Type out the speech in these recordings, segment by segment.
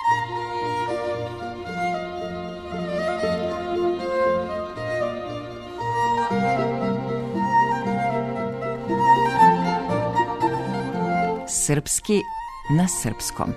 Srpski na srpskom.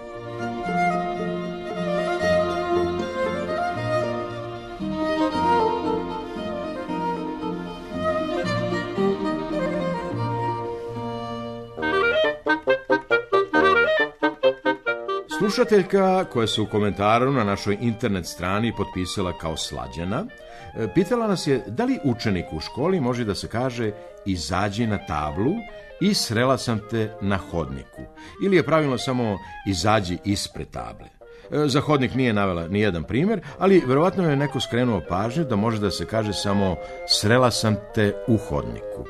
Slušateljka koja se u komentaru na našoj internet strani potpisala kao Slađana, pitala nas je da li učenik u školi može da se kaže izađi na tablu i srela sam te na hodniku, ili je pravilno samo izađi ispred table. Za hodnik nije navela ni jedan primjer, ali verovatno je neko skrenuo pažnju da može da se kaže samo srela sam te u hodniku.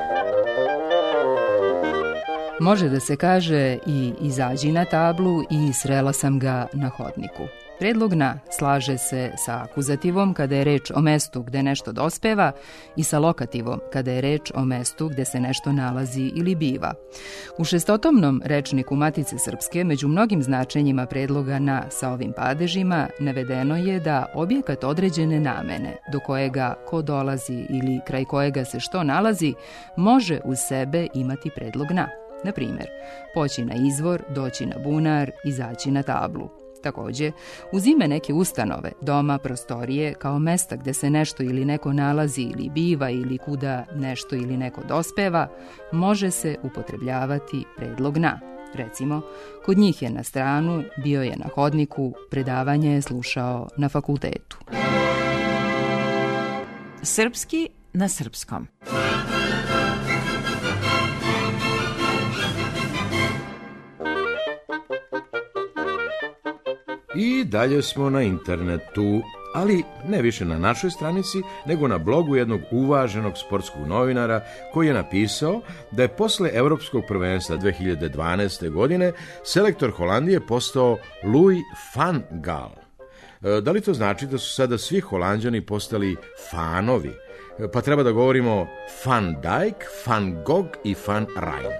Može da se kaže i izađi na tablu i srela sam ga na hodniku. Predlog na slaže se sa akuzativom kada je reč o mestu gde nešto dospeva i sa lokativom kada je reč o mestu gde se nešto nalazi ili biva. U šestotomnom rečniku Matice Srpske među mnogim značenjima predloga na sa ovim padežima navedeno je da objekat određene namene do kojega ko dolazi ili kraj kojega se što nalazi može uz sebe imati predlog na. Na primjer, poći na izvor, doći na bunar, izaći na tablu. Također, uz ime neke ustanove, doma, prostorije, kao mesta gde se nešto ili neko nalazi ili biva ili kuda nešto ili neko dospeva, može se upotrebljavati predlog na. Recimo, kod njih je na stranu, bio je na hodniku, predavanje je slušao na fakultetu. Srpski na srpskom. I dalje smo na internetu, ali ne više na našoj stranici, nego na blogu jednog uvaženog sportskog novinara koji je napisao da je posle Evropskog prvenstva 2012. godine selektor Holandije postao Louis van Gaal. Da li to znači da su sada svi Holanđani postali fanovi? Pa treba da govorimo Van Dijk, Van Gogh i Van Rijn.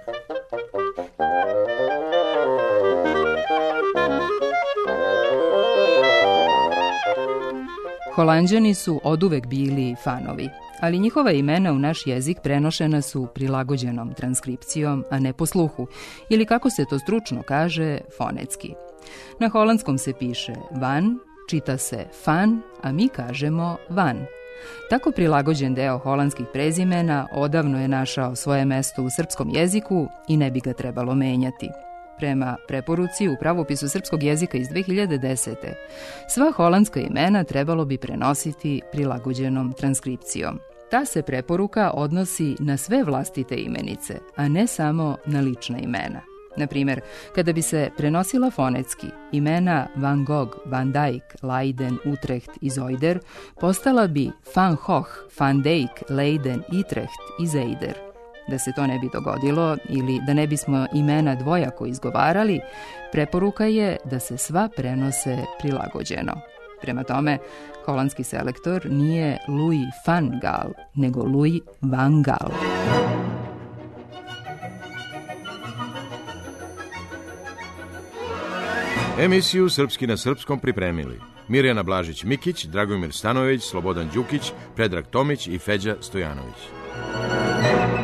Holanđani su oduvek bili fanovi, ali njihova imena u naš jezik prenošena su prilagođenom transkripcijom, a ne po sluhu, ili kako se to stručno kaže, fonetski. Na holandskom se piše van, čita se fan, a mi kažemo van. Tako prilagođen deo holandskih prezimena odavno je našao svoje mesto u srpskom jeziku i ne bi ga trebalo menjati. Prema preporuci u pravopisu srpskog jezika iz 2010. sva holandska imena trebalo bi prenositi prilagođenom transkripcijom. Ta se preporuka odnosi na sve vlastite imenice, a ne samo na lična imena. Na primjer, kada bi se prenosila fonetski, imena Van Gogh, Van Dijk, Leiden, Utrecht i Zoider postala bi Van Gogh, Van Dijk, Leiden, Utrecht i Zeider. Da se to ne bi dogodilo ili da ne bismo imena dvojako izgovarali, preporuka je da se sva prenose prilagođeno. Prema tome, holandski selektor nije Louis van Gaal, nego Louis van Gaal. Emisiju Srpski na srpskom pripremili Mirjana Blažić-Mikić, Dragomir Stanojević, Slobodan Đukić, Predrag Tomić i Feđa Stojanović.